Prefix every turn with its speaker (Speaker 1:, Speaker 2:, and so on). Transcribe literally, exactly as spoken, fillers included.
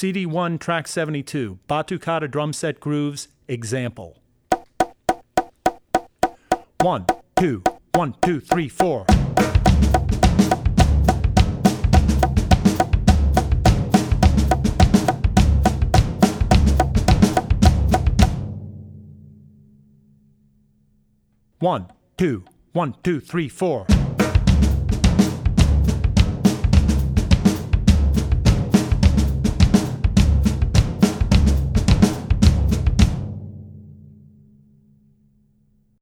Speaker 1: C D one, track seventy-two, Batucada drum set grooves, example. One, two, one, two, three, four. One, two, one, two, three, four.